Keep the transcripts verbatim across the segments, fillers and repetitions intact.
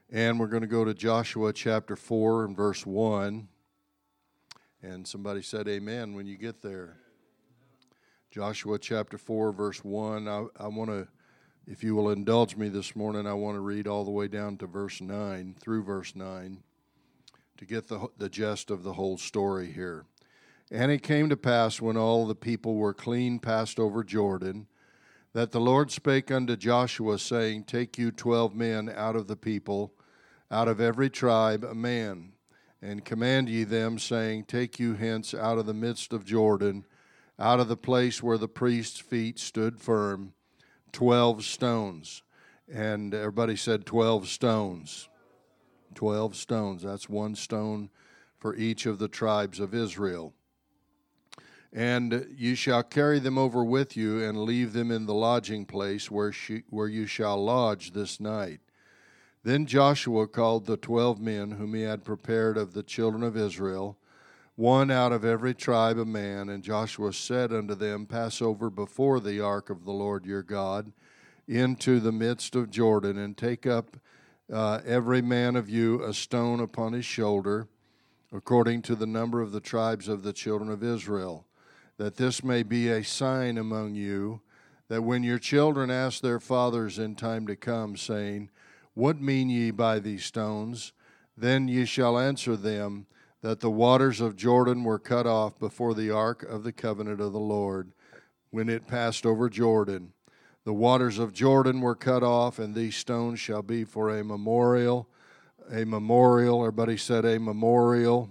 And we're going to go to Joshua chapter four and verse one. And somebody said amen when you get there. Joshua chapter four, verse one. I, I want to, if you will indulge me this morning, I want to read all the way down to verse nine, through verse nine, to get the, the gist of the whole story here. And it came to pass, when all the people were clean passed over Jordan, that the Lord spake unto Joshua, saying, Take you twelve men out of the people, out of every tribe a man, and command ye them, saying, Take you hence out of the midst of Jordan, out of the place where the priest's feet stood firm, twelve stones. And everybody said twelve stones. Twelve stones. That's one stone for each of the tribes of Israel. And you shall carry them over with you, and leave them in the lodging place where she, where you shall lodge this night. Then Joshua called the twelve men whom he had prepared of the children of Israel, one out of every tribe a man. And Joshua said unto them, Pass over before the ark of the Lord your God into the midst of Jordan, and take up uh, every man of you a stone upon his shoulder, according to the number of the tribes of the children of Israel, that this may be a sign among you, that when your children ask their fathers in time to come, saying, What mean ye by these stones? Then ye shall answer them, that the waters of Jordan were cut off before the ark of the covenant of the Lord, when it passed over Jordan. The waters of Jordan were cut off, and these stones shall be for a memorial. A memorial, everybody said a memorial.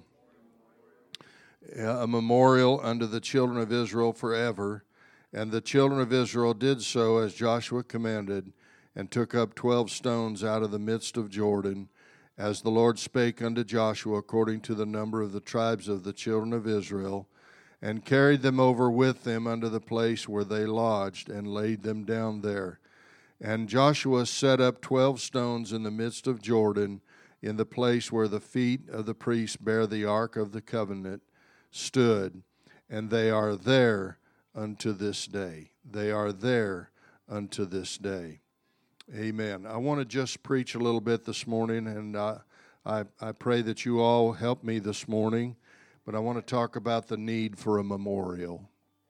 A memorial unto the children of Israel forever. And the children of Israel did so as Joshua commanded, and took up twelve stones out of the midst of Jordan, as the Lord spake unto Joshua, according to the number of the tribes of the children of Israel, and carried them over with them unto the place where they lodged, and laid them down there. And Joshua set up twelve stones in the midst of Jordan, in the place where the feet of the priests bear the ark of the covenant stood, and they are there unto this day. They are there unto this day. Amen. I want to just preach a little bit this morning, and uh, I, I pray that you all help me this morning, but I want to talk about the need for a memorial.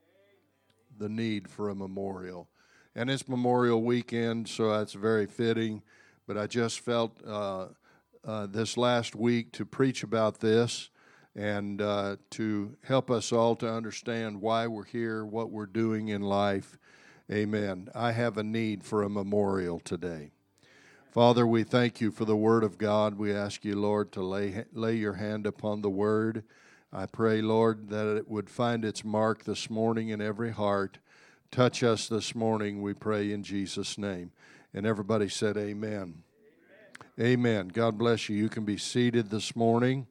The need for a memorial. And it's Memorial Weekend, so that's very fitting, but I just felt uh, uh, this last week to preach about this, and uh, to help us all to understand why we're here, what we're doing in life. Amen. I have a need for a memorial today. Father, we thank you for the Word of God. We ask you, Lord, to lay, lay your hand upon the Word. I pray, Lord, that it would find its mark this morning in every heart. Touch us this morning, we pray in Jesus' name. And everybody said amen. Amen. Amen. God bless you. You can be seated this morning.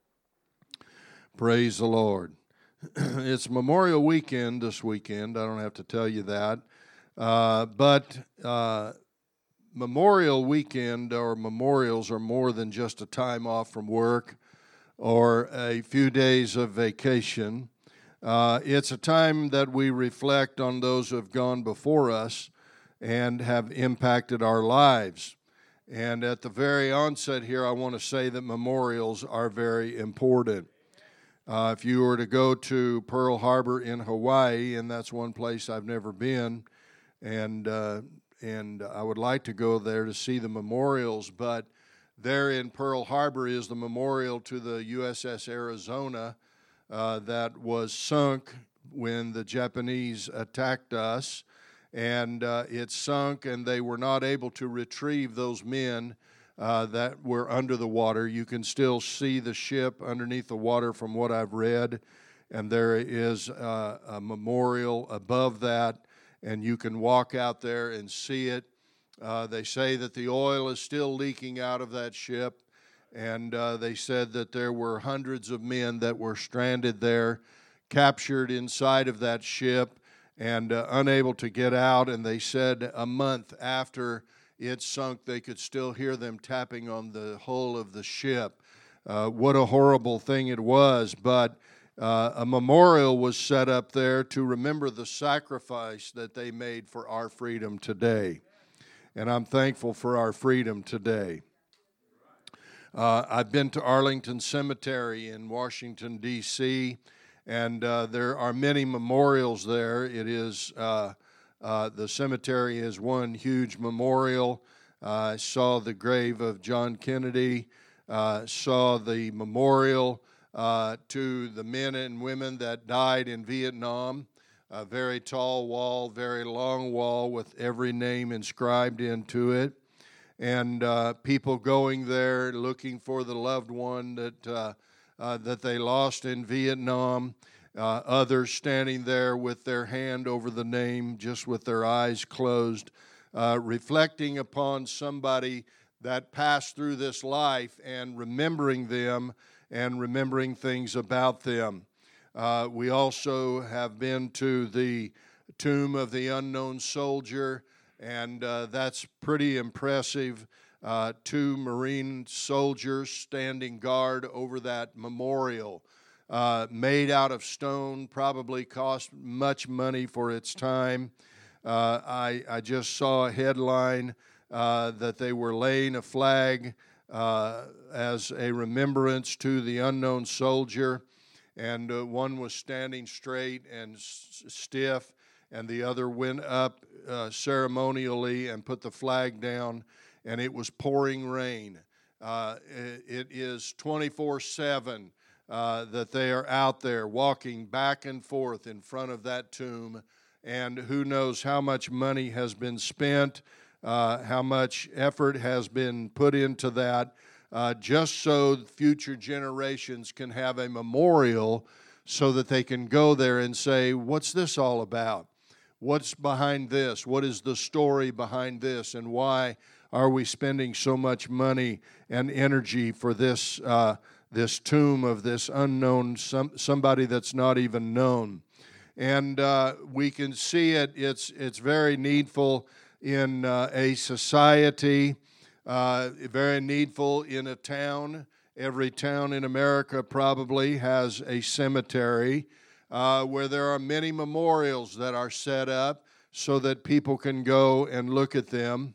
Praise the Lord. It's Memorial Weekend this weekend. I don't have to tell you that. Uh, but uh, Memorial Weekend or memorials are more than just a time off from work or a few days of vacation. Uh, it's a time that we reflect on those who have gone before us and have impacted our lives. And at the very onset here, I want to say that memorials are very important. Uh, if you were to go to Pearl Harbor in Hawaii, and that's one place I've never been, and uh, and I would like to go there to see the memorials, but there in Pearl Harbor is the memorial to the U S S Arizona uh, that was sunk when the Japanese attacked us, and uh, it sunk, and they were not able to retrieve those men Uh, that were under the water. You can still see the ship underneath the water from what I've read, and there is uh, a memorial above that, and you can walk out there and see it. Uh, they say that the oil is still leaking out of that ship, and uh, they said that there were hundreds of men that were stranded there, captured inside of that ship, and uh, unable to get out, and they said a month after it sunk, they could still hear them tapping on the hull of the ship. Uh, what a horrible thing it was, but uh, a memorial was set up there to remember the sacrifice that they made for our freedom today. And I'm thankful for our freedom today. Uh, I've been to Arlington Cemetery in Washington, D C, and uh, there are many memorials there. It is, uh, uh, the cemetery is one huge memorial. Uh, I saw the grave of John Kennedy, uh, saw the memorial uh, to the men and women that died in Vietnam. A very tall wall, very long wall with every name inscribed into it. And uh, people going there looking for the loved one that uh, uh, that they lost in Vietnam. Uh, others standing there with their hand over the name, just with their eyes closed, uh, reflecting upon somebody that passed through this life and remembering them and remembering things about them. Uh, we also have been to the tomb of the unknown soldier, and uh, that's pretty impressive. Uh, two Marine soldiers standing guard over that memorial, uh, made out of stone, probably cost much money for its time. Uh, I, I just saw a headline uh, that they were laying a flag uh, as a remembrance to the unknown soldier, and uh, one was standing straight and s- stiff, and the other went up uh, ceremonially and put the flag down, and it was pouring rain. Uh, it, it is twenty-four seven uh, that they are out there walking back and forth in front of that tomb, and who knows how much money has been spent, uh, how much effort has been put into that, uh, just so future generations can have a memorial so that they can go there and say, what's this all about? What's behind this? What is the story behind this? And why are we spending so much money and energy for this uh, this tomb of this unknown, some, somebody that's not even known? And uh, we can see it. It's it's very needful in uh, a society, uh, very needful in a town. Every town in America probably has a cemetery uh, where there are many memorials that are set up so that people can go and look at them.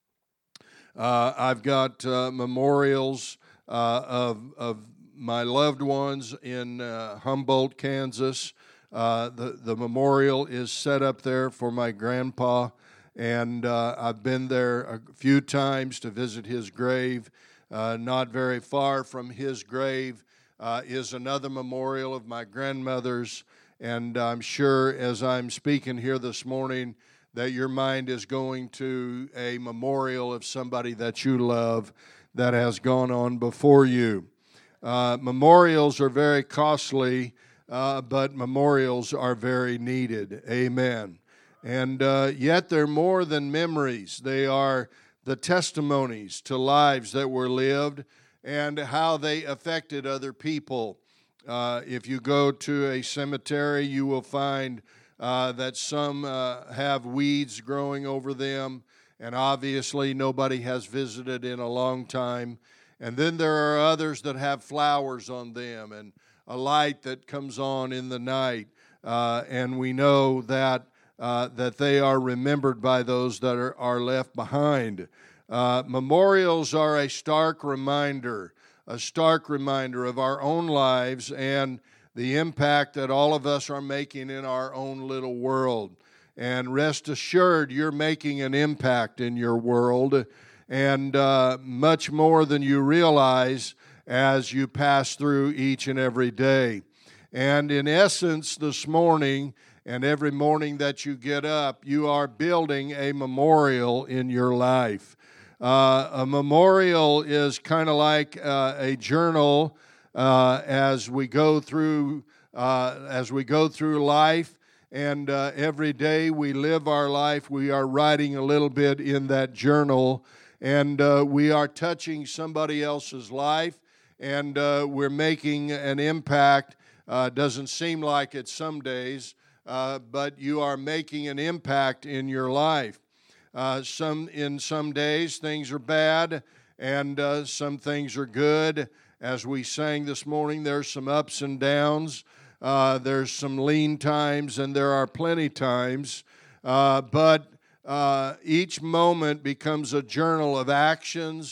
Uh, I've got uh, memorials uh, of of my loved ones in uh, Humboldt, Kansas. Uh, the, the memorial is set up there for my grandpa, and uh, I've been there a few times to visit his grave. Uh, not very far from his grave uh, is another memorial of my grandmother's, and I'm sure as I'm speaking here this morning that your mind is going to a memorial of somebody that you love that has gone on before you. Uh, memorials are very costly, Uh, but memorials are very needed. Amen. And uh, yet they're more than memories. They are the testimonies to lives that were lived and how they affected other people. Uh, if you go to a cemetery, you will find uh, that some uh, have weeds growing over them, and obviously nobody has visited in a long time. And then there are others that have flowers on them and a light that comes on in the night, uh, and we know that uh, that they are remembered by those that are, are left behind. Uh, memorials are a stark reminder, a stark reminder of our own lives and the impact that all of us are making in our own little world. And rest assured, you're making an impact in your world, and uh, much more than you realize as you pass through each and every day. And in essence, this morning and every morning that you get up, you are building a memorial in your life. Uh, a memorial is kind of like uh, a journal uh, as we go through uh, as we go through life. And uh, every day we live our life, we are writing a little bit in that journal, and uh, we are touching somebody else's life. And uh, we're making an impact. Uh, doesn't seem like it some days, uh, but you are making an impact in your life. Uh, some in some days things are bad, and uh, some things are good. As we sang this morning, there's some ups and downs. Uh, there's some lean times, and there are plenty times. Uh, but uh, each moment becomes a journal of actions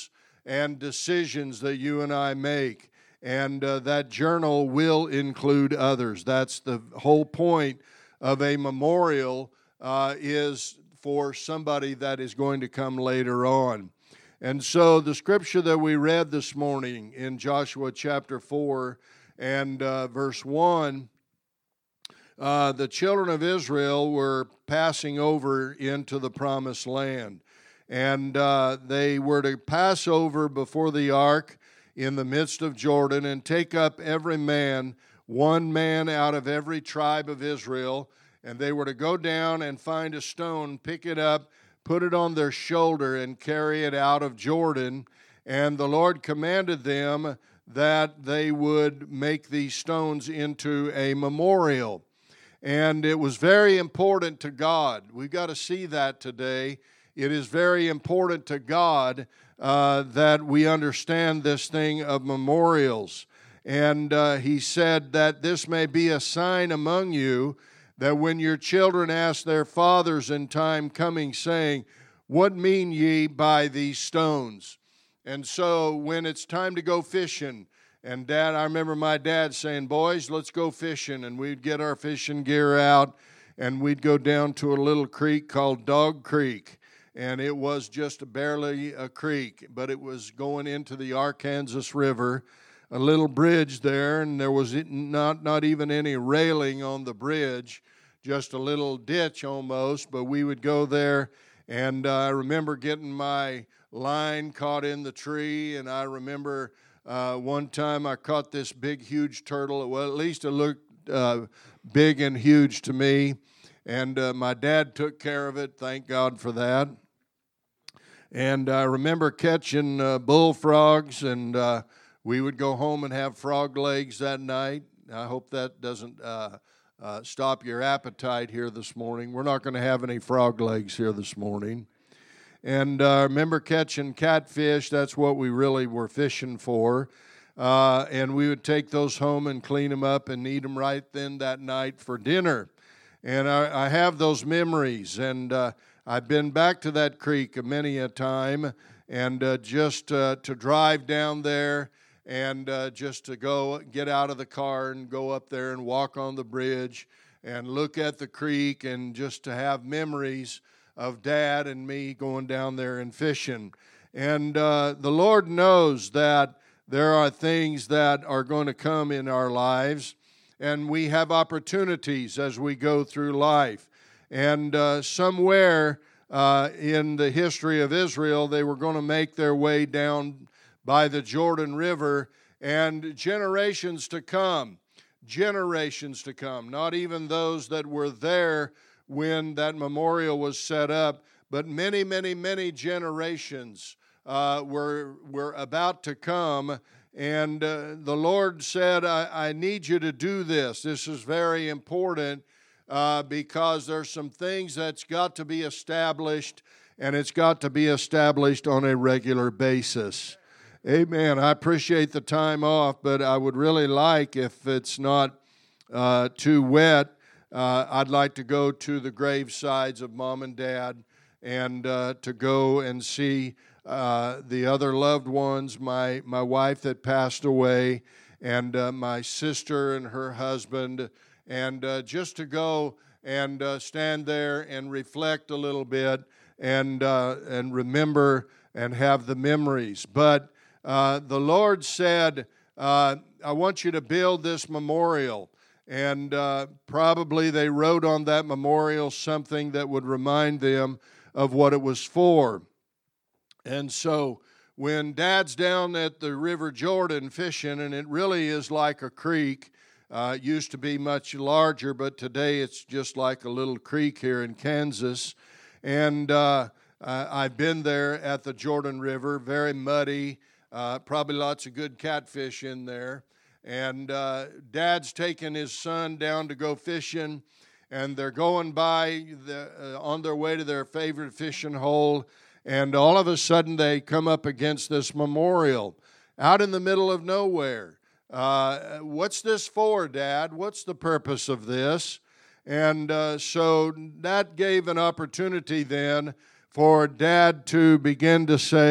and decisions that you and I make. And uh, that journal will include others. That's the whole point of a memorial, uh, is for somebody that is going to come later on. And so the scripture that we read this morning in Joshua chapter four and uh, verse one, uh, the children of Israel were passing over into the promised land. And uh, they were to pass over before the ark in the midst of Jordan and take up every man, one man out of every tribe of Israel. And they were to go down and find a stone, pick it up, put it on their shoulder, and carry it out of Jordan. And the Lord commanded them that they would make these stones into a memorial. And it was very important to God. We've got to see that today. It is very important to God uh, that we understand this thing of memorials. And uh, he said that this may be a sign among you, that when your children ask their fathers in time coming, saying, what mean ye by these stones? And so when it's time to go fishing, and Dad, I remember my dad saying, boys, let's go fishing. And we'd get our fishing gear out, and we'd go down to a little creek called Dog Creek. And it was just barely a creek, but it was going into the Arkansas River, a little bridge there, and there was not, not even any railing on the bridge, just a little ditch almost, but we would go there, and uh, I remember getting my line caught in the tree, and I remember uh, one time I caught this big, huge turtle. Well, at least it looked uh, big and huge to me, and uh, my dad took care of it, thank God for that. And I remember catching uh, bullfrogs, and uh, we would go home and have frog legs that night. I hope that doesn't uh, uh, stop your appetite here this morning. We're not going to have any frog legs here this morning. And I uh, remember catching catfish. That's what we really were fishing for. Uh, and we would take those home and clean them up and eat them right then that night for dinner. And I, I have those memories, and uh, I've been back to that creek many a time, and uh, just uh, to drive down there and uh, just to go get out of the car and go up there and walk on the bridge and look at the creek, and just to have memories of Dad and me going down there and fishing. And uh, the Lord knows that there are things that are going to come in our lives, and we have opportunities as we go through life. And uh, somewhere uh, in the history of Israel, they were going to make their way down by the Jordan River, and generations to come, generations to come, not even those that were there when that memorial was set up, but many, many, many generations uh, were, were about to come. And uh, the Lord said, I, I need you to do this. This is very important. Uh, because there's some things that's got to be established, and it's got to be established on a regular basis. Amen. I appreciate the time off, but I would really like, if it's not uh, too wet, uh, I'd like to go to the grave sides of Mom and Dad, and uh, to go and see uh, the other loved ones, my, my wife that passed away, and uh, my sister and her husband, and uh, just to go and uh, stand there and reflect a little bit, and uh, and remember and have the memories. But uh, the Lord said, uh, I want you to build this memorial. And uh, probably they wrote on that memorial something that would remind them of what it was for. And so when Dad's down at the River Jordan fishing, and it really is like a creek. Uh, it used to be much larger, but today it's just like a little creek here in Kansas. And uh, I've been there at the Jordan River, very muddy, uh, probably lots of good catfish in there. And uh, Dad's taking his son down to go fishing, and they're going by the, uh, on their way to their favorite fishing hole, and all of a sudden they come up against this memorial out in the middle of nowhere. Uh, what's this for, Dad? What's the purpose of this? And uh, so that gave an opportunity then for Dad to begin to say,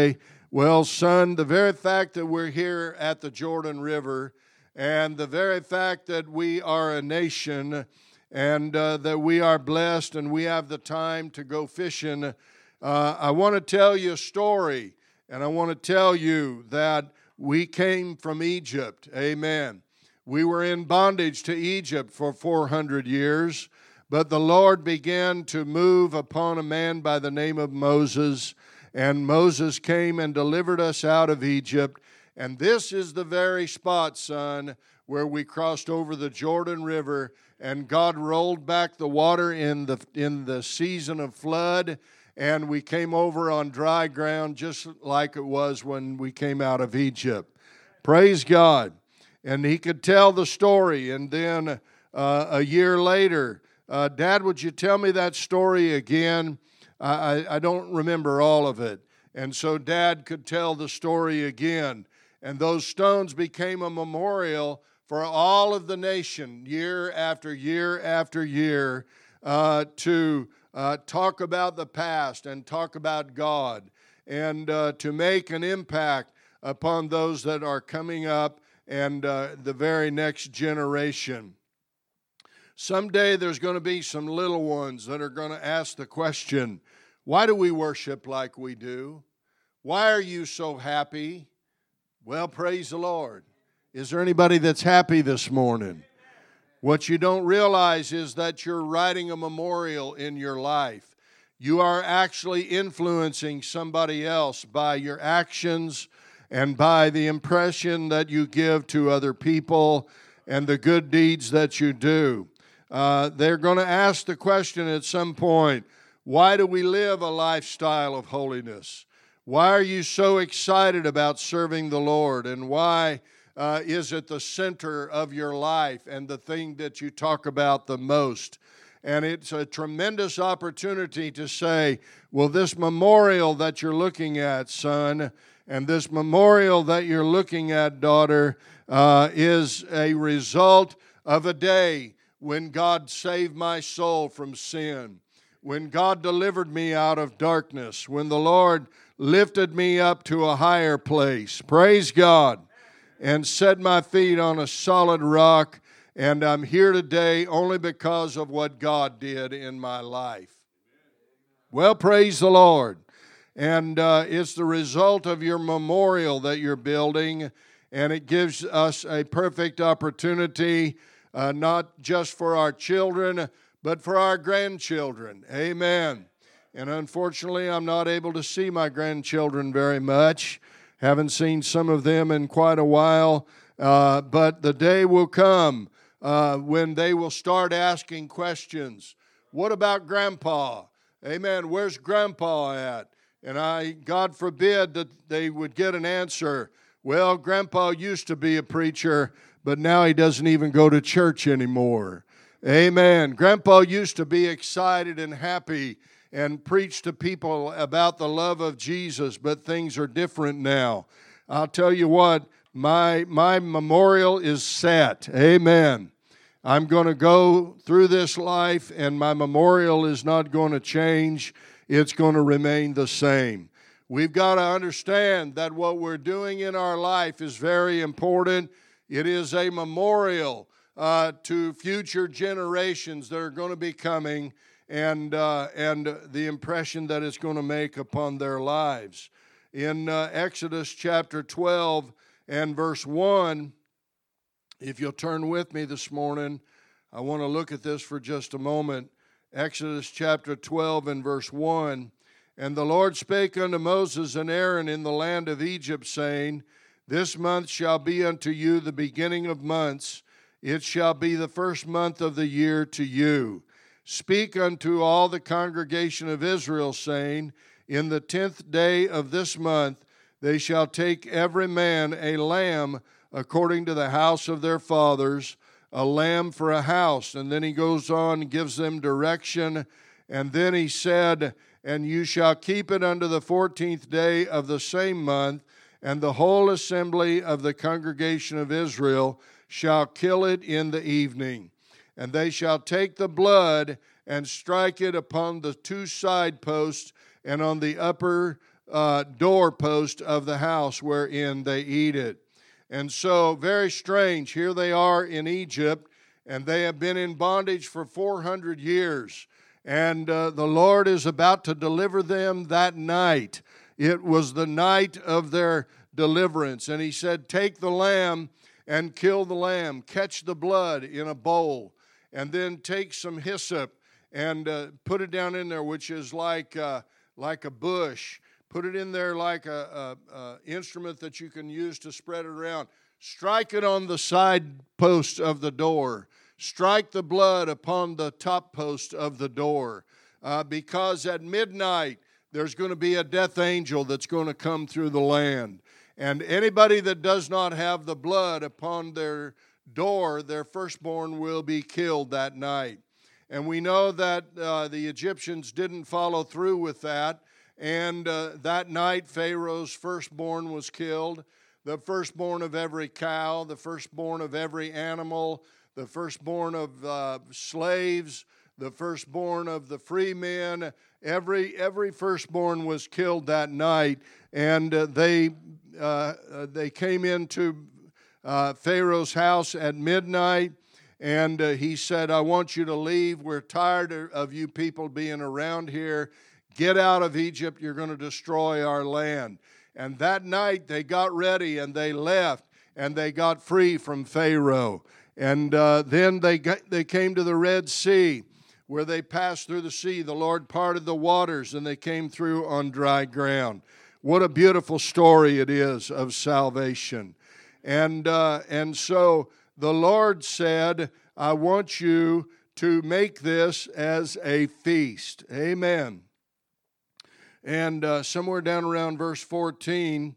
Well, son, the very fact that we're here at the Jordan River and the very fact that we are a nation and uh, that we are blessed and we have the time to go fishing, uh, I want to tell you a story, and I want to tell you that we came from Egypt. Amen. We were in bondage to Egypt for four hundred years, but the Lord began to move upon a man by the name of Moses, and Moses came and delivered us out of Egypt. And this is the very spot, son, where we crossed over the Jordan River, and God rolled back the water in the in the season of flood, and we came over on dry ground just like it was when we came out of Egypt. Praise God. And he could tell the story, and then uh, a year later, uh, Dad, would you tell me that story again? I, I don't remember all of it. And so Dad could tell the story again. And those stones became a memorial for all of the nation, year after year after year, uh, to uh, talk about the past and talk about God, and uh, to make an impact upon those that are coming up and uh, the very next generation. Someday there's going to be some little ones that are going to ask the question, why do we worship like we do? Why are you so happy? Well, praise the Lord. Is there anybody that's happy this morning? What you don't realize is that you're writing a memorial in your life. You are actually influencing somebody else by your actions and by the impression that you give to other people and the good deeds that you do. Uh, they're going to ask the question at some point, why do we live a lifestyle of holiness? Why are you so excited about serving the Lord? And why uh, is it the center of your life and the thing that you talk about the most? And it's a tremendous opportunity to say, well, this memorial that you're looking at, son, and this memorial that you're looking at, daughter, uh, is a result of a day when God saved my soul from sin, when God delivered me out of darkness, when the Lord lifted me up to a higher place, praise God, and set my feet on a solid rock, and I'm here today only because of what God did in my life. Well, praise the Lord. And uh, it's the result of your memorial that you're building, and it gives us a perfect opportunity, uh, not just for our children, but for our grandchildren. Amen. And unfortunately, I'm not able to see my grandchildren very much. Haven't seen some of them in quite a while, uh, but the day will come uh, when they will start asking questions. What about Grandpa? Amen. Where's Grandpa at? And I, God forbid that they would get an answer, well, Grandpa used to be a preacher, but now he doesn't even go to church anymore. Amen. Grandpa used to be excited and happy and preach to people about the love of Jesus, but things are different now. I'll tell you what, my, my memorial is set. Amen. I'm going to go through this life, and my memorial is not going to change. It's going to remain the same. We've got to understand that what we're doing in our life is very important. It is a memorial uh, to future generations that are going to be coming, and uh, and the impression that it's going to make upon their lives. In uh, Exodus chapter twelve and verse one, if you'll turn with me this morning, I want to look at this for just a moment. Exodus chapter twelve and verse one, and the Lord spake unto Moses and Aaron in the land of Egypt, saying, this month shall be unto you the beginning of months. It shall be the first month of the year to you. Speak unto all the congregation of Israel, saying, in the tenth day of this month they shall take every man a lamb according to the house of their fathers, a lamb for a house. And then he goes on and gives them direction. And then he said, and you shall keep it unto the fourteenth day of the same month, and the whole assembly of the congregation of Israel shall kill it in the evening. And they shall take the blood and strike it upon the two side posts and on the upper uh, doorpost of the house wherein they eat it. And so, very strange, here they are in Egypt, and they have been in bondage for four hundred years. And uh, the Lord is about to deliver them that night. It was the night of their deliverance. And he said, take the lamb and kill the lamb. Catch the blood in a bowl. And then take some hyssop and uh, put it down in there, which is like, uh, like a bush. Put it in there like a, a, a instrument that you can use to spread it around. Strike it on the side post of the door. Strike the blood upon the top post of the door, uh, because at midnight there's going to be a death angel that's going to come through the land. And anybody that does not have the blood upon their door, their firstborn will be killed that night. And we know that uh, the Egyptians didn't follow through with that. And uh, that night Pharaoh's firstborn was killed, the firstborn of every cow, the firstborn of every animal, the firstborn of uh, slaves, the firstborn of the free men. Every every firstborn was killed that night, and uh, they uh, they came into uh, Pharaoh's house at midnight, and uh, he said, I want you to leave. We're tired of you people being around here. Get out of Egypt. You're going to destroy our land. And that night they got ready, and they left, and they got free from Pharaoh. And uh, then they got, they came to the Red Sea, where they passed through the sea. The Lord parted the waters, and they came through on dry ground. What a beautiful story it is of salvation. And uh, and so the Lord said, I want you to make this as a feast. Amen. And uh, somewhere down around verse fourteen,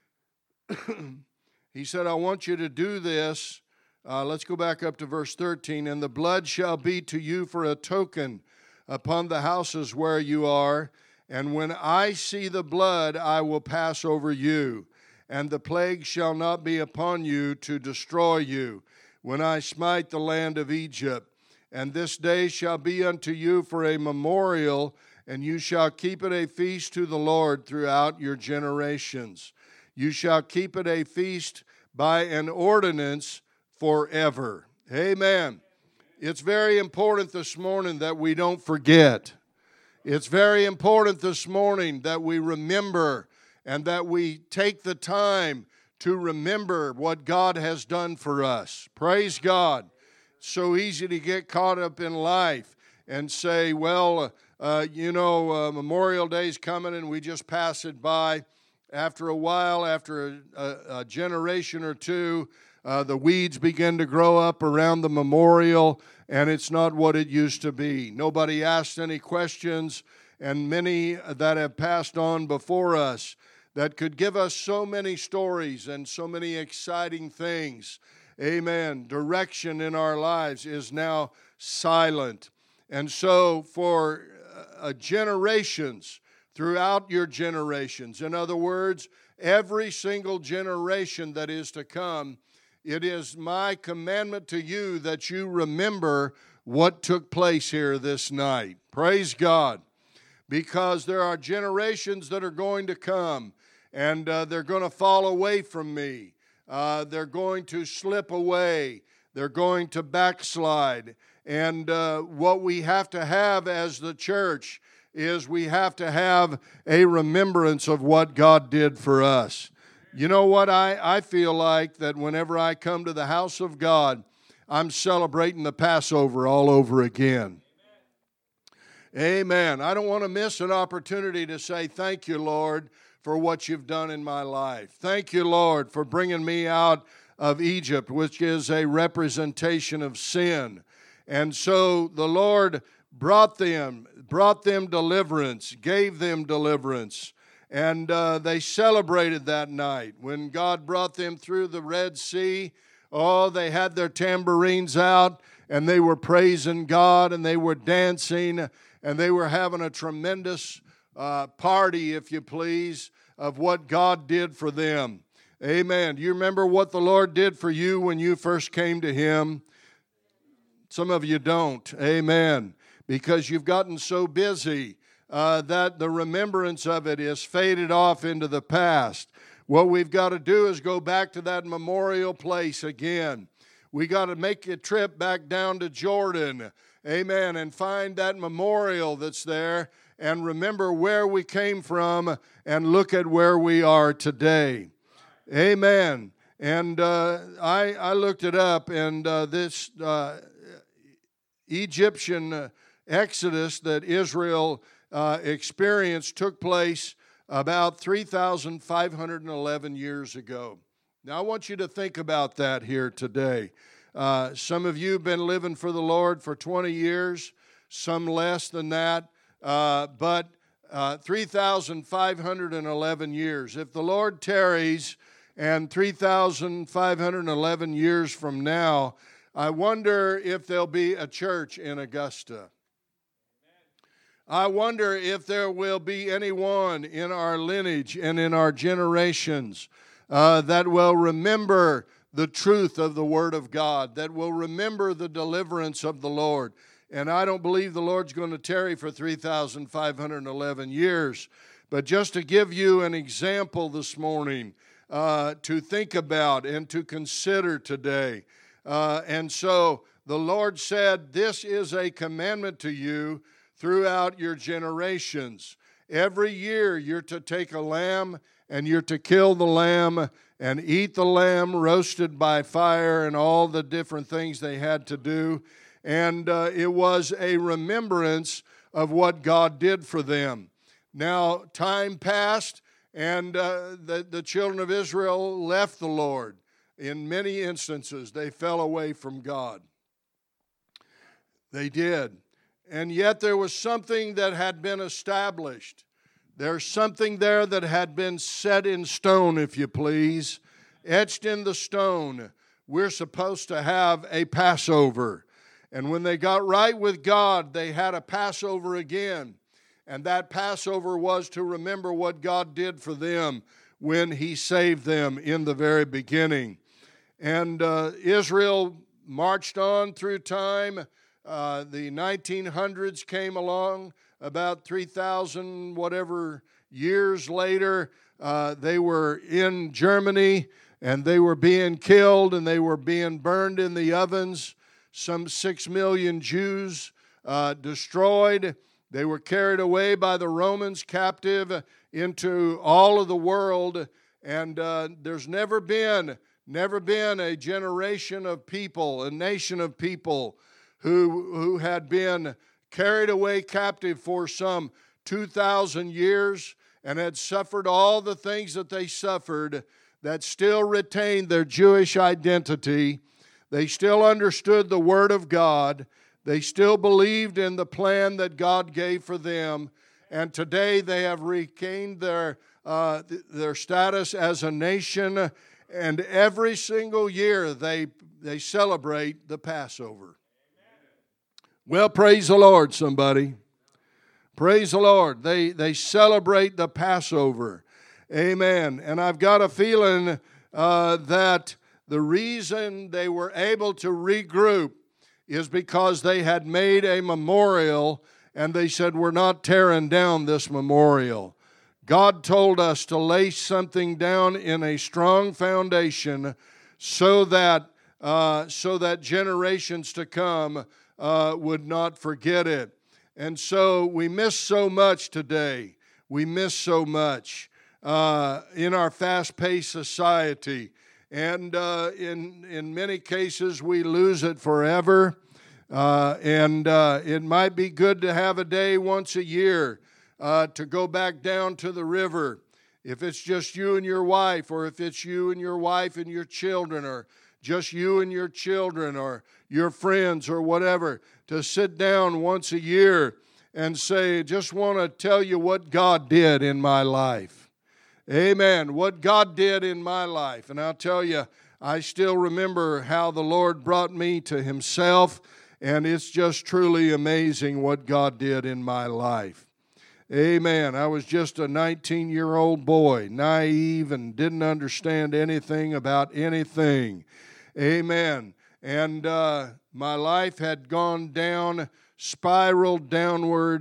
he said, I want you to do this. Uh, let's go back up to verse thirteen. And the blood shall be to you for a token upon the houses where you are. And when I see the blood, I will pass over you. And the plague shall not be upon you to destroy you, when I smite the land of Egypt. And this day shall be unto you for a memorial, and you shall keep it a feast to the Lord throughout your generations. You shall keep it a feast by an ordinance forever. Amen. It's very important this morning that we don't forget. It's very important this morning that we remember and that we take the time to remember what God has done for us. Praise God. It's so easy to get caught up in life and say, well, uh, you know, uh, Memorial Day's coming and we just pass it by. After a while, after a, a, a generation or two, Uh, the weeds begin to grow up around the memorial, and it's not what it used to be. Nobody asked any questions, and many that have passed on before us that could give us so many stories and so many exciting things. Amen. Direction in our lives is now silent. And so for uh, generations, throughout your generations, in other words, every single generation that is to come, it is my commandment to you that you remember what took place here this night. Praise God. Because there are generations that are going to come, and uh, they're going to fall away from me. Uh, they're going to slip away. They're going to backslide. And uh, what we have to have as the church is we have to have a remembrance of what God did for us. You know what? I, I feel like that whenever I come to the house of God, I'm celebrating the Passover all over again. Amen. I don't want to miss an opportunity to say thank you, Lord, for what you've done in my life. Thank you, Lord, for bringing me out of Egypt, which is a representation of sin. And so the Lord brought them, brought them deliverance, gave them deliverance. And uh, they celebrated that night. When God brought them through the Red Sea, oh, they had their tambourines out, and they were praising God, and they were dancing, and they were having a tremendous uh, party, if you please, of what God did for them. Amen. Do you remember what the Lord did for you when you first came to Him? Some of you don't. Amen. Because you've gotten so busy uh, that the remembrance of it is faded off into the past. What we've got to do is go back to that memorial place again. We got to make a trip back down to Jordan, amen, and find that memorial that's there and remember where we came from and look at where we are today. Amen. And uh, I, I looked it up, and uh, this uh, Egyptian uh, exodus that Israel uh, experienced took place about three thousand five hundred eleven years ago. Now, I want you to think about that here today. Uh, some of you have been living for the Lord for twenty years, some less than that, uh, but uh, three thousand five hundred eleven years. If the Lord tarries, and three thousand five hundred eleven years from now, I wonder if there'll be a church in Augusta. I wonder if there will be anyone in our lineage and in our generations uh, that will remember the truth of the Word of God, that will remember the deliverance of the Lord. And I don't believe the Lord's going to tarry for three thousand five hundred eleven years. But just to give you an example this morning, Uh, to think about and to consider today. Uh, and so the Lord said, this is a commandment to you throughout your generations. Every year you're to take a lamb and you're to kill the lamb and eat the lamb roasted by fire and all the different things they had to do. And uh, it was a remembrance of what God did for them. Now, time passed. And uh, the, the children of Israel left the Lord. In many instances, they fell away from God. They did. And yet there was something that had been established. There's something there that had been set in stone, if you please, etched in the stone. We're supposed to have a Passover. And when they got right with God, they had a Passover again. And that Passover was to remember what God did for them when He saved them in the very beginning. And uh, Israel marched on through time. Uh, the nineteen hundreds came along, about three thousand whatever years later. Uh, they were in Germany, and they were being killed, and they were being burned in the ovens. Some six million Jews uh, destroyed. They were carried away by the Romans captive into all of the world, and uh, there's never been, never been a generation of people, a nation of people who, who had been carried away captive for some two thousand years and had suffered all the things that they suffered, that still retained their Jewish identity. They still understood the Word of God. They still believed in the plan that God gave for them, and today they have regained their uh, th- their status as a nation, and every single year they they celebrate the Passover. Well, praise the Lord, somebody. Praise the Lord. They they celebrate the Passover. Amen. And I've got a feeling uh, that the reason they were able to regroup is because they had made a memorial, and they said, we're not tearing down this memorial. God told us to lay something down in a strong foundation so that uh, so that generations to come uh, would not forget it. And so we miss so much today. We miss so much uh, in our fast-paced society. And uh, in, in many cases, we lose it forever. Uh, and uh, it might be good to have a day once a year uh, to go back down to the river. If it's just you and your wife, or if it's you and your wife and your children, or just you and your children, or your friends, or whatever, to sit down once a year and say, just want to tell you what God did in my life. Amen. What God did in my life. And I'll tell you, I still remember how the Lord brought me to Himself. And it's just truly amazing what God did in my life. Amen. I was just a nineteen-year-old boy, naive and didn't understand anything about anything. Amen. And uh, my life had gone down, spiraled downward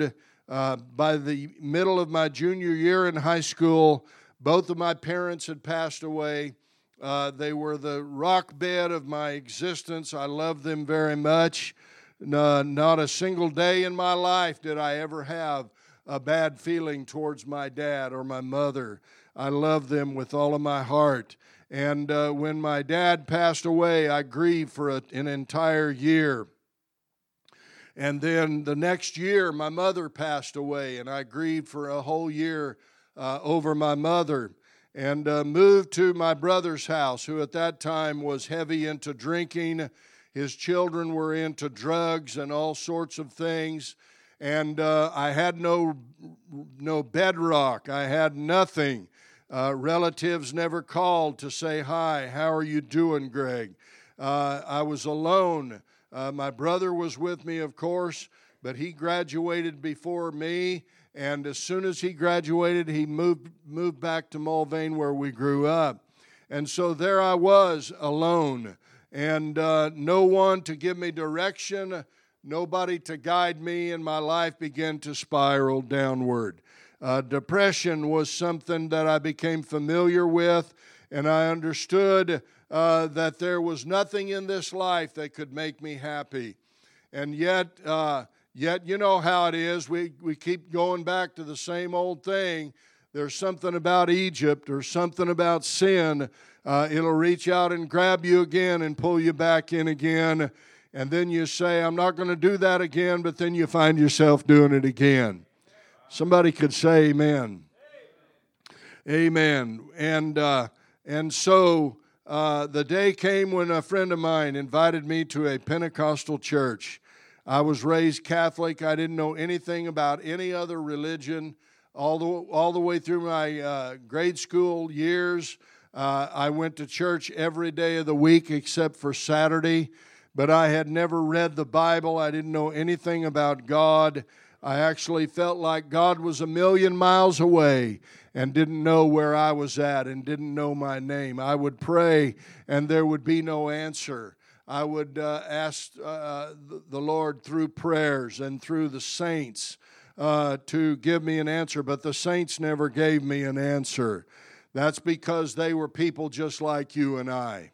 Uh, by the middle of my junior year in high school, both of my parents had passed away. Uh, they were the rock bed of my existence. I loved them very much. No, not a single day in my life did I ever have a bad feeling towards my dad or my mother. I loved them with all of my heart. And uh, when my dad passed away, I grieved for a, an entire year. And then the next year, my mother passed away, and I grieved for a whole year uh, over my mother. And uh, moved to my brother's house, who at that time was heavy into drinking. His children were into drugs and all sorts of things. And uh, I had no, no bedrock. I had nothing. Uh, relatives never called to say, hi, how are you doing, Greg? Uh, I was alone. Uh, my brother was with me, of course, but he graduated before me. And as soon as he graduated, he moved moved back to Mulvane where we grew up. And so there I was alone, and uh, no one to give me direction, nobody to guide me, and my life began to spiral downward. Uh, depression was something that I became familiar with, and I understood uh, that there was nothing in this life that could make me happy. And yet... Uh, Yet, you know how it is. We, we keep going back to the same old thing. There's something about Egypt or something about sin. Uh, it'll reach out and grab you again and pull you back in again. And then you say, I'm not going to do that again, but then you find yourself doing it again. Somebody could say amen. Amen. And, uh, and so uh, the day came when a friend of mine invited me to a Pentecostal church. I was raised Catholic. I didn't know anything about any other religion. All the, all the way through my uh, grade school years, uh, I went to church every day of the week except for Saturday. But I had never read the Bible. I didn't know anything about God. I actually felt like God was a million miles away and didn't know where I was at and didn't know my name. I would pray and there would be no answer. I would uh, ask uh, the Lord through prayers and through the saints uh, to give me an answer, but the saints never gave me an answer. That's because they were people just like you and I.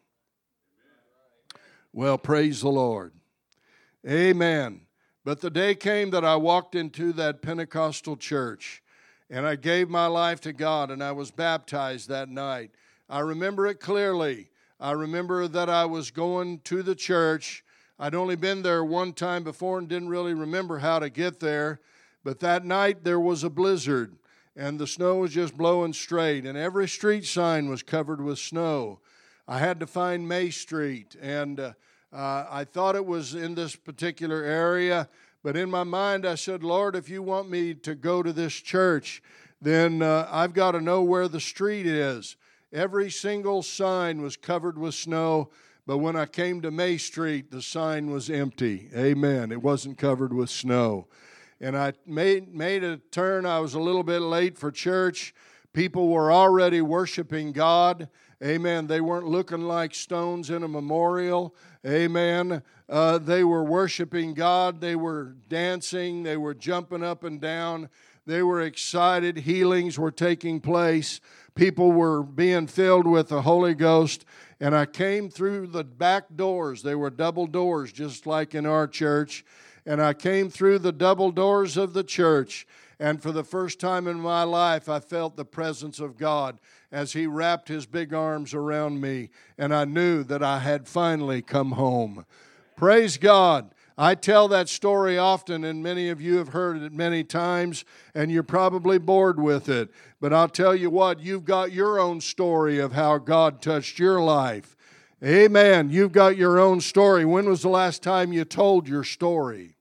Well, praise the Lord. Amen. But the day came that I walked into that Pentecostal church, and I gave my life to God, and I was baptized that night. I remember it clearly. I remember that I was going to the church. I'd only been there one time before and didn't really remember how to get there. But that night there was a blizzard, and the snow was just blowing straight, and every street sign was covered with snow. I had to find May Street, and uh, uh, I thought it was in this particular area. But in my mind I said, Lord, if you want me to go to this church, then uh, I've got to know where the street is. Every single sign was covered with snow, but when I came to May Street, the sign was empty. Amen. It wasn't covered with snow. And I made, made a turn. I was a little bit late for church. People were already worshiping God. Amen. They weren't looking like stones in a memorial. Amen. Uh, they were worshiping God. They were dancing. They were jumping up and down. They were excited. Healings were taking place. People were being filled with the Holy Ghost. And I came through the back doors. They were double doors, just like in our church. And I came through the double doors of the church. And for the first time in my life, I felt the presence of God as He wrapped His big arms around me. And I knew that I had finally come home. Praise God. I tell that story often, and many of you have heard it many times, and you're probably bored with it. But I'll tell you what, you've got your own story of how God touched your life. Amen. You've got your own story. When was the last time you told your story?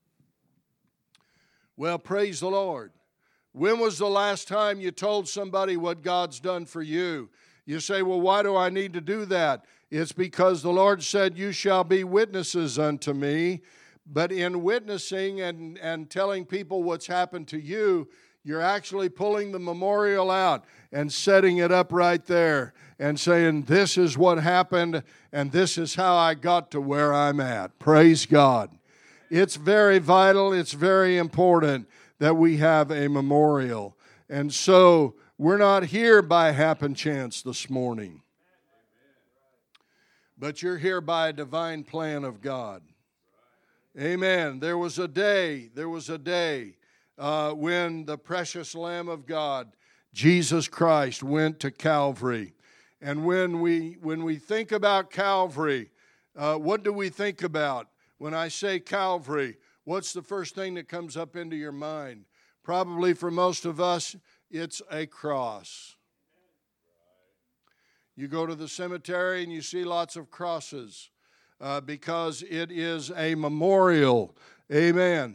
Well, praise the Lord. When was the last time you told somebody what God's done for you? You say, well, why do I need to do that? It's because the Lord said, you shall be witnesses unto me. But in witnessing and, and telling people what's happened to you, you're actually pulling the memorial out and setting it up right there and saying, this is what happened and this is how I got to where I'm at. Praise God. It's very vital. It's very important that we have a memorial. And so we're not here by happen chance this morning, but you're here by a divine plan of God. Amen. There was a day, there was a day uh, when the precious Lamb of God, Jesus Christ, went to Calvary. And when we when we think about Calvary, uh, what do we think about? When I say Calvary, what's the first thing that comes up into your mind? Probably for most of us, it's a cross. You go to the cemetery and you see lots of crosses uh, because it is a memorial. Amen.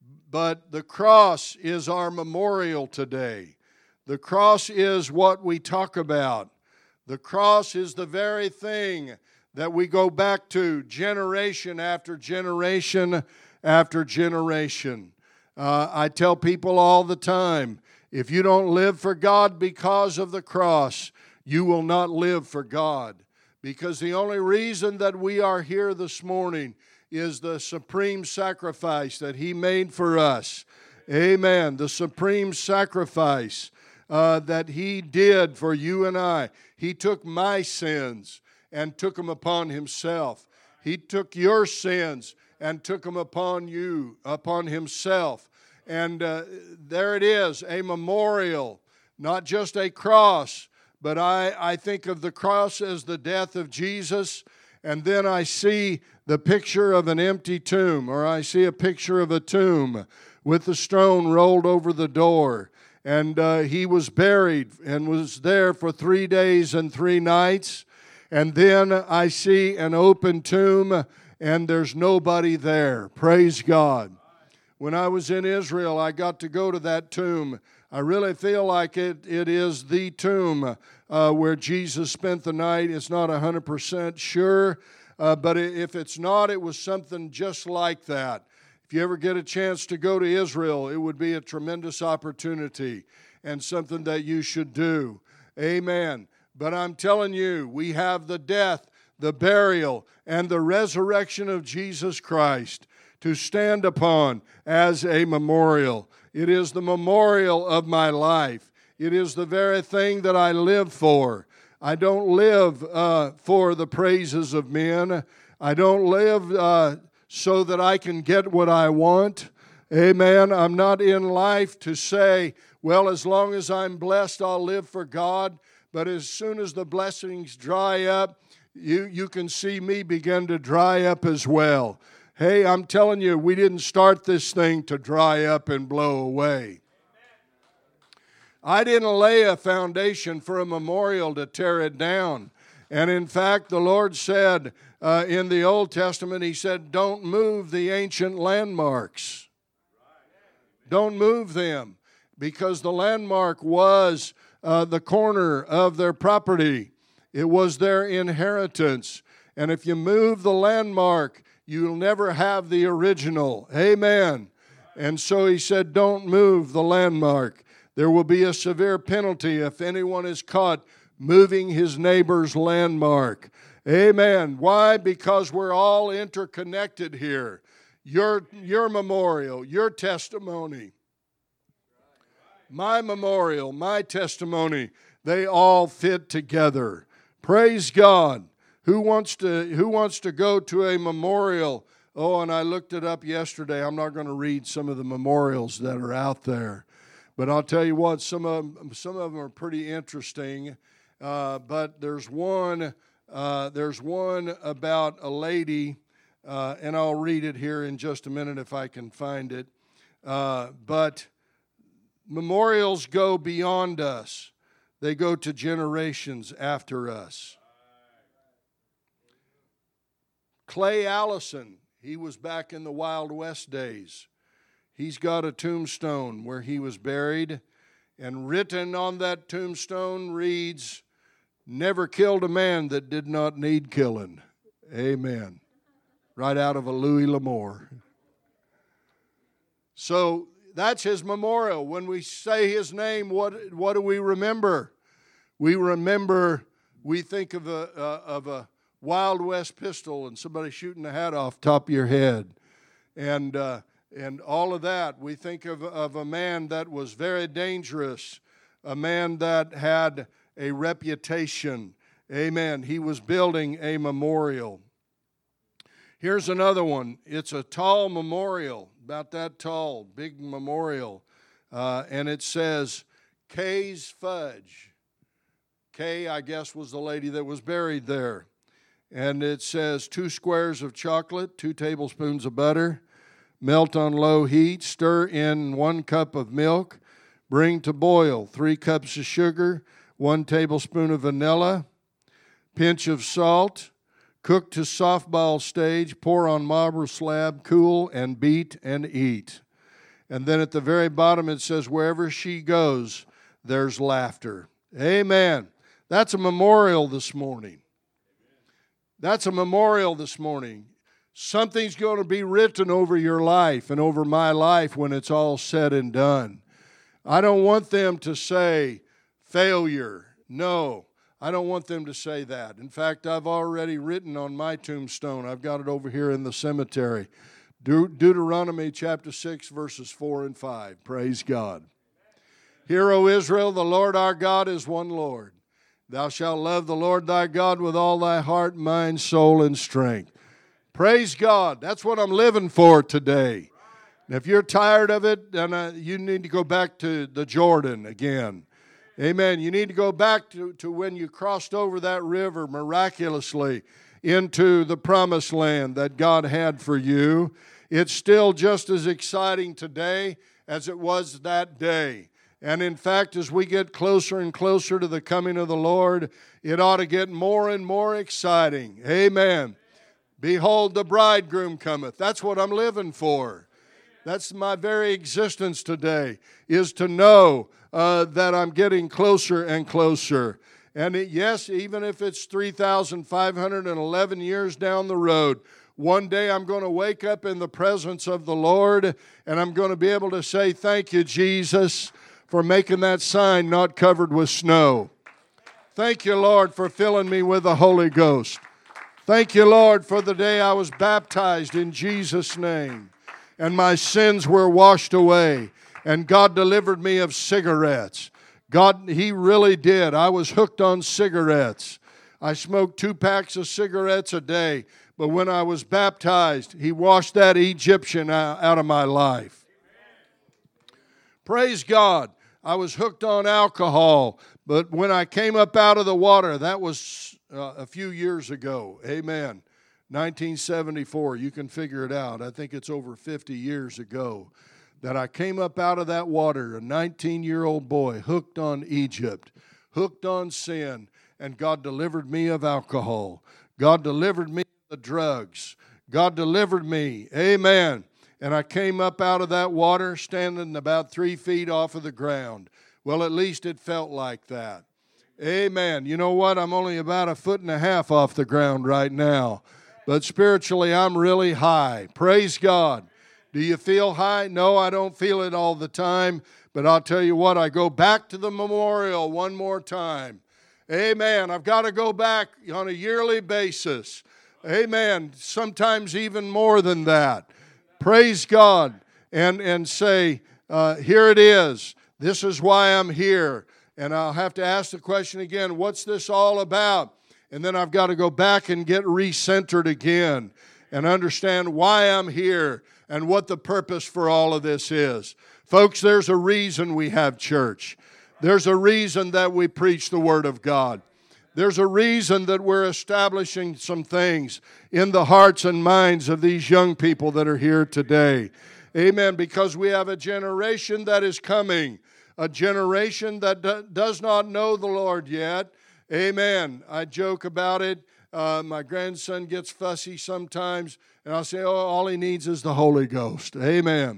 But the cross is our memorial today. The cross is what we talk about. The cross is the very thing that we go back to generation after generation after generation. Uh, I tell people all the time, if you don't live for God because of the cross, you will not live for God. Because the only reason that we are here this morning is the supreme sacrifice that He made for us. Amen. The supreme sacrifice uh, that He did for you and I. He took my sins and took them upon Himself. He took your sins and took them upon you, upon Himself. And uh, there it is, a memorial, not just a cross, but I, I think of the cross as the death of Jesus, and then I see the picture of an empty tomb, or I see a picture of a tomb with the stone rolled over the door. And uh, He was buried and was there for three days and three nights. And then I see an open tomb, and there's nobody there. Praise God. When I was in Israel, I got to go to that tomb. I really feel like it, it is the tomb uh, where Jesus spent the night. It's not one hundred percent sure, uh, but if it's not, it was something just like that. If you ever get a chance to go to Israel, it would be a tremendous opportunity and something that you should do. Amen. But I'm telling you, we have the death, the burial, and the resurrection of Jesus Christ to stand upon as a memorial. It is the memorial of my life. It is the very thing that I live for. I don't live uh, for the praises of men. I don't live uh, so that I can get what I want. Amen. I'm not in life to say, well, as long as I'm blessed, I'll live for God. But as soon as the blessings dry up, you, you can see me begin to dry up as well. Hey, I'm telling you, we didn't start this thing to dry up and blow away. I didn't lay a foundation for a memorial to tear it down. And in fact, the Lord said uh, in the Old Testament, He said, don't move the ancient landmarks. Don't move them, because the landmark was uh, the corner of their property. It was their inheritance. And if you move the landmark, you'll never have the original. Amen. And so He said, don't move the landmark. There will be a severe penalty if anyone is caught moving his neighbor's landmark. Amen. Why? Because we're all interconnected here. Your, your memorial, your testimony, my memorial, my testimony, they all fit together. Praise God. Who wants to who wants to go to a memorial? Oh, and I looked it up yesterday. I'm not going to read some of the memorials that are out there, but I'll tell you what, some of them, some of them are pretty interesting. Uh, but there's one uh, there's one about a lady, uh, and I'll read it here in just a minute if I can find it. Uh, but memorials go beyond us; they go to generations after us. Clay Allison, he was back in the Wild West days. He's got a tombstone where he was buried, and written on that tombstone reads, never killed a man that did not need killing. Amen. Right out of a Louis L'Amour. So that's his memorial. When we say his name, what, what do we remember? We remember, we think of a, uh, of a Wild West pistol and somebody shooting the hat off top of your head. And uh, and all of that. We think of, of a man that was very dangerous, a man that had a reputation. Amen. He was building a memorial. Here's another one. It's a tall memorial, about that tall, big memorial. Uh, and it says, Kay's Fudge. Kay, I guess, was the lady that was buried there. And it says, two squares of chocolate, two tablespoons of butter, melt on low heat, stir in one cup of milk, bring to boil, three cups of sugar, one tablespoon of vanilla, pinch of salt, cook to soft boil stage, pour on marble slab, cool, and beat and eat. And then at the very bottom it says, wherever she goes, there's laughter. Amen. That's a memorial this morning. That's a memorial this morning. Something's going to be written over your life and over my life when it's all said and done. I don't want them to say failure. No, I don't want them to say that. In fact, I've already written on my tombstone, I've got it over here in the cemetery, De- Deuteronomy chapter six, verses four and five. Praise God. Hear, O Israel, the Lord our God is one Lord. Thou shalt love the Lord thy God with all thy heart, mind, soul, and strength. Praise God. That's what I'm living for today. And if you're tired of it, then uh, you need to go back to the Jordan again. Amen. You need to go back to, to when you crossed over that river miraculously into the promised land that God had for you. It's still just as exciting today as it was that day. And in fact, as we get closer and closer to the coming of the Lord, it ought to get more and more exciting. Amen. Behold, the bridegroom cometh. That's what I'm living for. That's my very existence today, is to know uh, that I'm getting closer and closer. And it, yes, even if it's three thousand five hundred eleven years down the road, one day I'm going to wake up in the presence of the Lord, and I'm going to be able to say, thank you, Jesus, for making that sign not covered with snow. Thank you, Lord, for filling me with the Holy Ghost. Thank you, Lord, for the day I was baptized in Jesus' name, and my sins were washed away, and God delivered me of cigarettes. God, He really did. I was hooked on cigarettes. I smoked two packs of cigarettes a day, but when I was baptized, He washed that Egyptian out of my life. Praise God. I was hooked on alcohol, but when I came up out of the water, that was uh, a few years ago. Amen. nineteen seventy-four, you can figure it out. I think it's over fifty years ago that I came up out of that water, a nineteen-year-old boy, hooked on Egypt, hooked on sin, and God delivered me of alcohol. God delivered me of the drugs. God delivered me. Amen. And I came up out of that water standing about three feet off of the ground. Well, at least it felt like that. Amen. You know what? I'm only about a foot and a half off the ground right now. But spiritually, I'm really high. Praise God. Do you feel high? No, I don't feel it all the time. But I'll tell you what, I go back to the memorial one more time. Amen. I've got to go back on a yearly basis. Amen. Sometimes even more than that. Praise God, and, and say, uh, here it is. This is why I'm here. And I'll have to ask the question again, what's this all about? And then I've got to go back and get recentered again and understand why I'm here and what the purpose for all of this is. Folks, there's a reason we have church. There's a reason that we preach the Word of God. There's a reason that we're establishing some things in the hearts and minds of these young people that are here today. Amen. Because we have a generation that is coming, a generation that do, does not know the Lord yet. Amen. I joke about it. Uh, my grandson gets fussy sometimes, and I'll say, oh, all he needs is the Holy Ghost. Amen.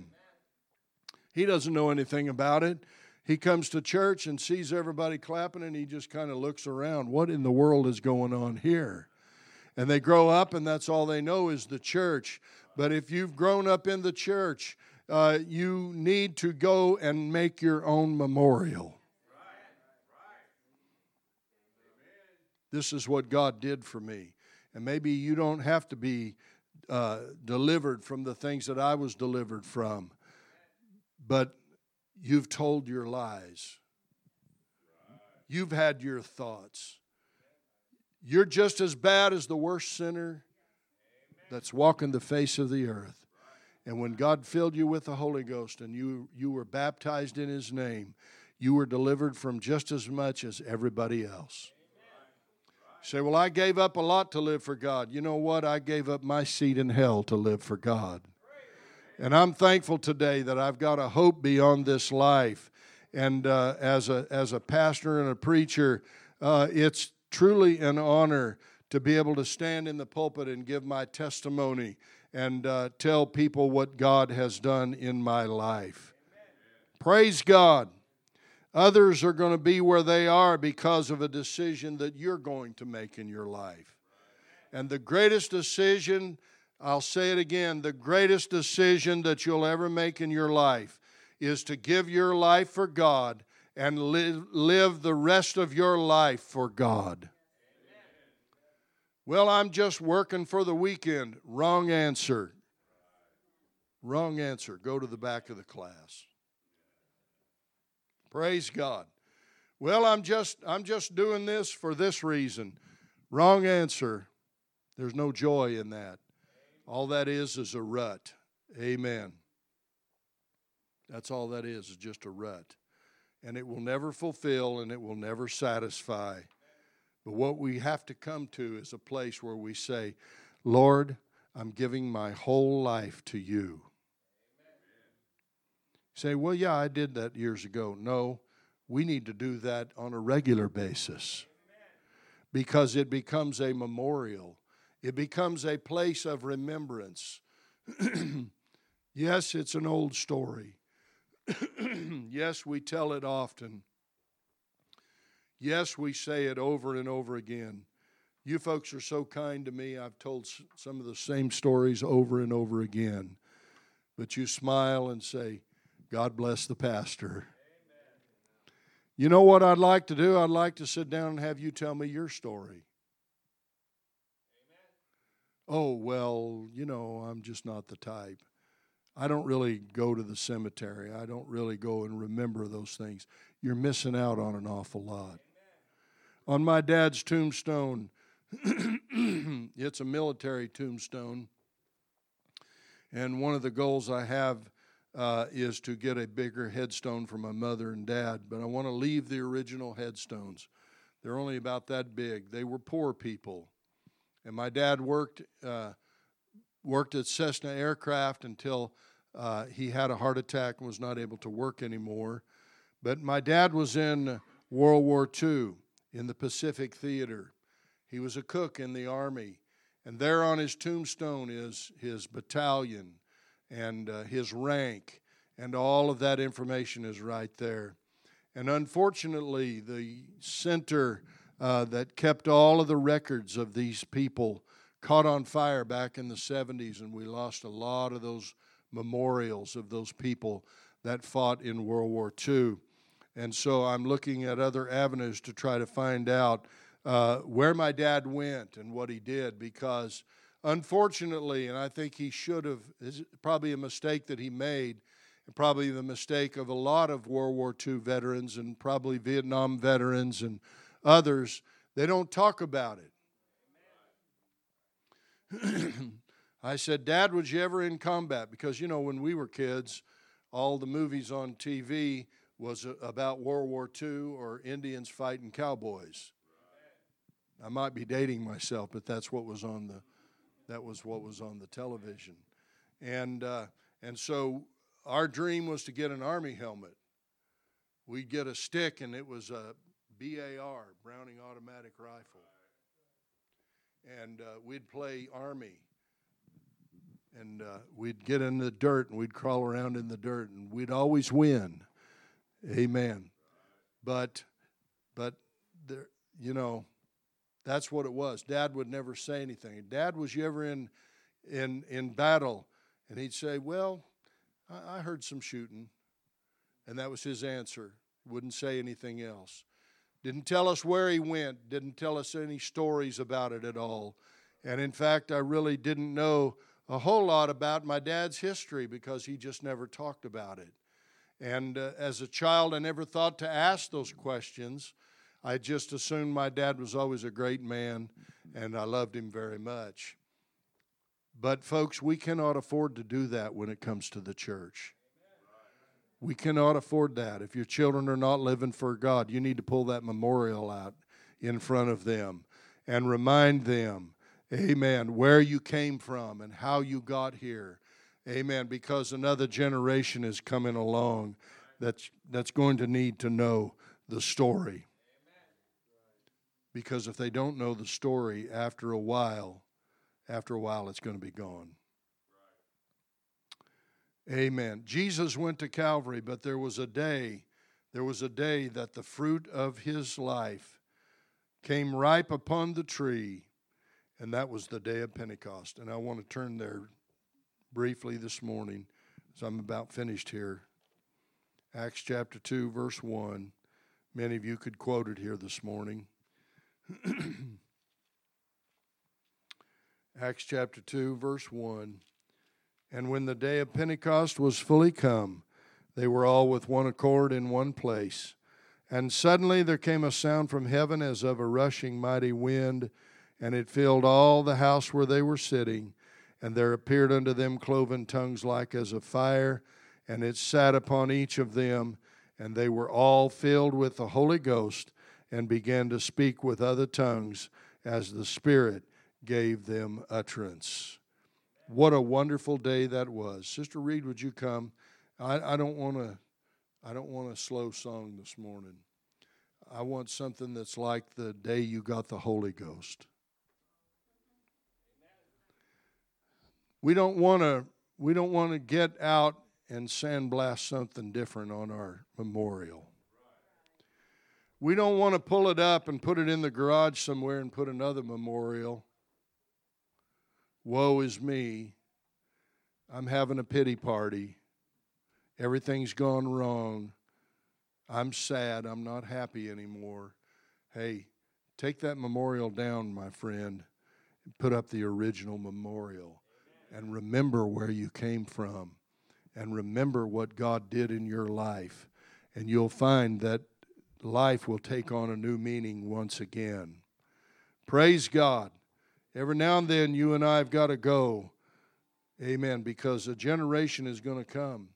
He doesn't know anything about it. He comes to church and sees everybody clapping, and he just kind of looks around. What in the world is going on here? And they grow up, and that's all they know is the church. But if you've grown up in the church, uh, you need to go and make your own memorial. This is what God did for me. And maybe you don't have to be uh, delivered from the things that I was delivered from. But you've told your lies. You've had your thoughts. You're just as bad as the worst sinner that's walking the face of the earth. And when God filled you with the Holy Ghost and you, you were baptized in His name, you were delivered from just as much as everybody else. You say, well, I gave up a lot to live for God. You know what? I gave up my seat in hell to live for God. And I'm thankful today that I've got a hope beyond this life. And uh, as a as a pastor and a preacher, uh, it's truly an honor to be able to stand in the pulpit and give my testimony and uh, tell people what God has done in my life. Praise God. Others are going to be where they are because of a decision that you're going to make in your life. And the greatest decision, I'll say it again, the greatest decision that you'll ever make in your life is to give your life for God and live, live the rest of your life for God. Well, I'm just working for the weekend. Wrong answer. Wrong answer. Go to the back of the class. Praise God. Well, I'm just I'm just doing this for this reason. Wrong answer. There's no joy in that. All that is is a rut. Amen. That's all that is, is just a rut. And it will never fulfill and it will never satisfy. But what we have to come to is a place where we say, Lord, I'm giving my whole life to you. Say, well, yeah, I did that years ago. No, we need to do that on a regular basis because it becomes a memorial. It becomes a place of remembrance. Yes, it's an old story. Yes, we tell it often. Yes, we say it over and over again. You folks are so kind to me. I've told some of the same stories over and over again. But you smile and say, God bless the pastor. Amen. You know what I'd like to do? I'd like to sit down and have you tell me your story. Amen. Oh, well, you know, I'm just not the type. I don't really go to the cemetery. I don't really go and remember those things. You're missing out on an awful lot. Amen. On my dad's tombstone, it's a military tombstone, and one of the goals I have Uh, is to get a bigger headstone for my mother and dad. But I want to leave the original headstones. They're only about that big. They were poor people. And my dad worked uh, worked at Cessna Aircraft until uh, he had a heart attack and was not able to work anymore. But my dad was in World War Two in the Pacific Theater. He was a cook in the Army. And there on his tombstone is his battalion and uh, his rank, and all of that information is right there. And unfortunately, the center uh, that kept all of the records of these people caught on fire back in the seventies, and we lost a lot of those memorials of those people that fought in World War Two. And so I'm looking at other avenues to try to find out uh, where my dad went and what he did, because unfortunately, and I think he should have, it's probably a mistake that he made, and probably the mistake of a lot of World War Two veterans and probably Vietnam veterans and others, they don't talk about it. I said, Dad, was you ever in combat? Because, you know, when we were kids, all the movies on T V was about World War Two or Indians fighting cowboys. I might be dating myself, but that's what was on the That was what was on the television. And uh, and so our dream was to get an Army helmet. We'd get a stick, and it was a B A R, Browning Automatic Rifle. And uh, we'd play Army. And uh, we'd get in the dirt, and we'd crawl around in the dirt, and we'd always win. Amen. But, but there, you know, that's what it was. Dad would never say anything. Dad, was you ever in in in battle? And he'd say, well, I, I heard some shooting. And that was his answer. Wouldn't say anything else. Didn't tell us where he went. Didn't tell us any stories about it at all. And in fact, I really didn't know a whole lot about my dad's history because he just never talked about it. And uh, as a child, I never thought to ask those questions. I just assumed my dad was always a great man, and I loved him very much. But, folks, we cannot afford to do that when it comes to the church. We cannot afford that. If your children are not living for God, you need to pull that memorial out in front of them and remind them, amen, where you came from and how you got here. Amen, because another generation is coming along that's, that's going to need to know the story. Because if they don't know the story, after a while, after a while it's going to be gone. Amen. Jesus went to Calvary, but there was a day, there was a day that the fruit of his life came ripe upon the tree, and that was the day of Pentecost. And I want to turn there briefly this morning, as I'm about finished here. Acts chapter two, verse one. Many of you could quote it here this morning. Acts chapter two, verse one. And when the day of Pentecost was fully come, they were all with one accord in one place. And suddenly there came a sound from heaven as of a rushing mighty wind, and it filled all the house where they were sitting. And there appeared unto them cloven tongues like as of fire, and it sat upon each of them. And they were all filled with the Holy Ghost, and began to speak with other tongues as the Spirit gave them utterance. What a wonderful day that was. Sister Reed, would you come? I, I don't want to I don't want a slow song this morning. I want something that's like the day you got the Holy Ghost. We don't want to we don't want to get out and sandblast something different on our memorial. We don't want to pull it up and put it in the garage somewhere and put another memorial. Woe is me. I'm having a pity party. Everything's gone wrong. I'm sad. I'm not happy anymore. Hey, take that memorial down, my friend, and put up the original memorial. And remember where you came from. And remember what God did in your life. And you'll find that life will take on a new meaning once again. Praise God. Every now and then you and I have got to go, amen, because a generation is going to come.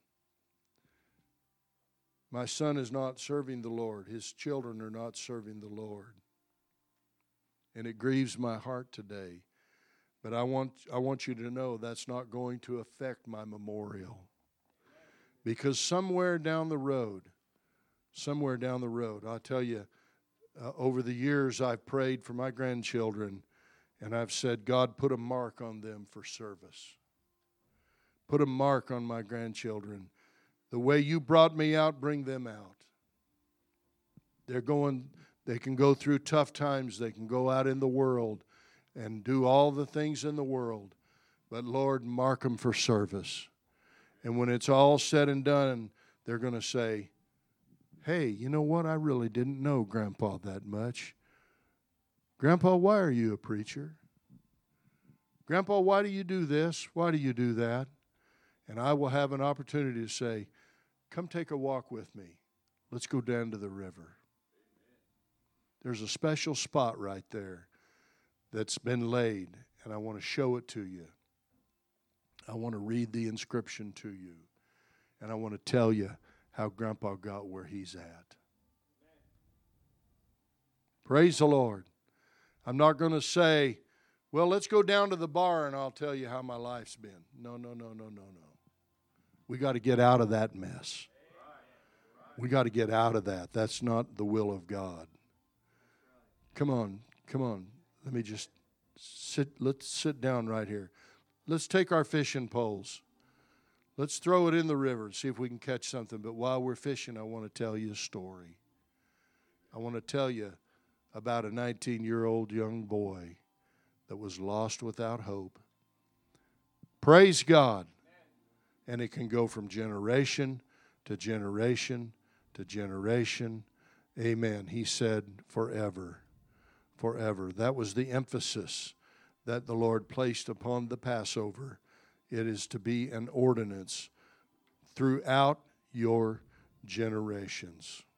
My son is not serving the Lord. His children are not serving the Lord. And it grieves my heart today. But I want, I want you to know that's not going to affect my memorial. Because somewhere down the road, somewhere down the road, I'll tell you, uh, over the years I've prayed for my grandchildren. And I've said, God, put a mark on them for service. Put a mark on my grandchildren. The way you brought me out, bring them out. They're going, they can go through tough times. They can go out in the world and do all the things in the world. But Lord, mark them for service. And when it's all said and done, they're going to say, hey, you know what? I really didn't know Grandpa that much. Grandpa, why are you a preacher? Grandpa, why do you do this? Why do you do that? And I will have an opportunity to say, come take a walk with me. Let's go down to the river. There's a special spot right there that's been laid, and I want to show it to you. I want to read the inscription to you, and I want to tell you how Grandpa got where he's at. Praise the Lord. I'm not going to say, well, let's go down to the bar and I'll tell you how my life's been. No, no, no, no, no, no. We got to get out of that mess. We got to get out of that. That's not the will of God. Come on, come on. Let me just sit. Let's sit down right here. Let's take our fishing poles. Let's throw it in the river and see if we can catch something. But while we're fishing, I want to tell you a story. I want to tell you about a nineteen-year-old young boy that was lost without hope. Praise God. And it can go from generation to generation to generation. Amen. He said forever, forever. That was the emphasis that the Lord placed upon the Passover. it is to be an ordinance throughout your generations.